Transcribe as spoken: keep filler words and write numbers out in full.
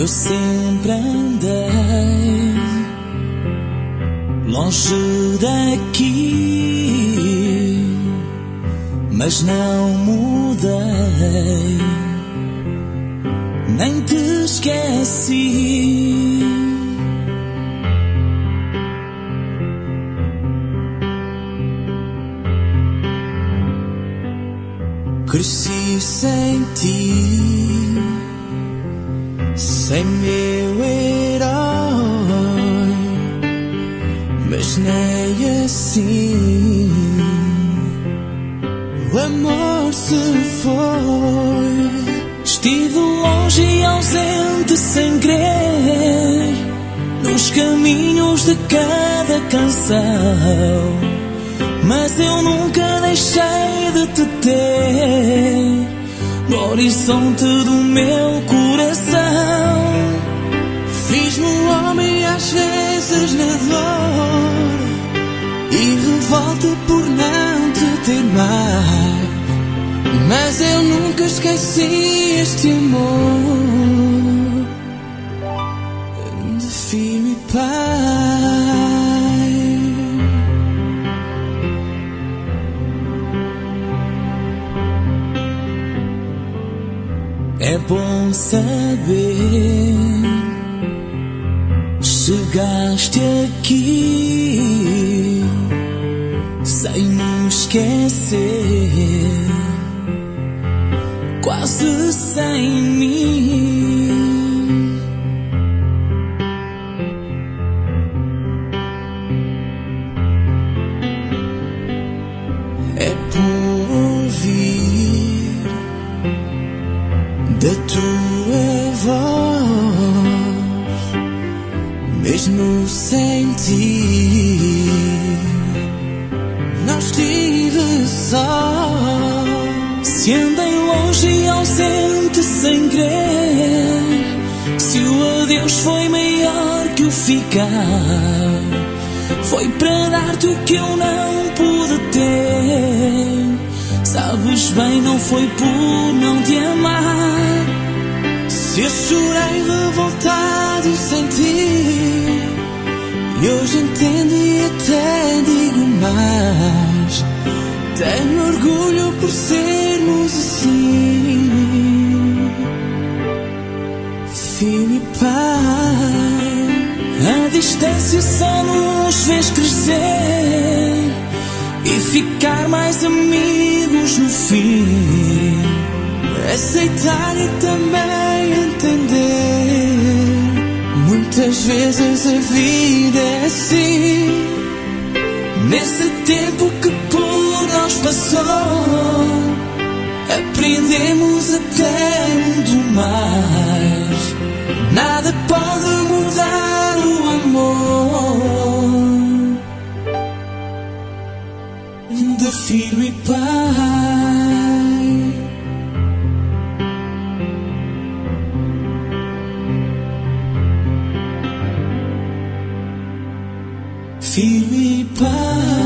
sempre andei longe daqui, mas não mudei, nem te esqueci. Cresci sem ti, sem meu herói, mas nem assim o amor se foi. Estive longe e ausente sem querer, nos caminhos de cada canção, mas eu nunca deixei de te ter no horizonte do meu coração. Fiz-me homem às vezes na dor e revolta por não te ter mais, mas eu nunca esqueci este amor de filho e pai. É bom saber, chegaste aqui sem me esquecer, quase sem mim. É bom ouvir da tua voz, mesmo sem ti, não estive só. Se andei longe e ausente sem querer, se o adeus foi maior que o ficar, foi para dar-te o que eu não pude ter. Sabes bem, não foi por não te amar. Se eu chorei revoltado sem ti, e hoje entendo e até digo mais, tenho orgulho por sermos assim, filho e pai. A distância só nos fez crescer e ficar mais amigos no fim, aceitar e também entender. Muitas vezes a vida é assim, nesse tempo que por nós passou, aprendemos até muito mais. Nada pode mudar o amor de filho e pai. Filho e pai.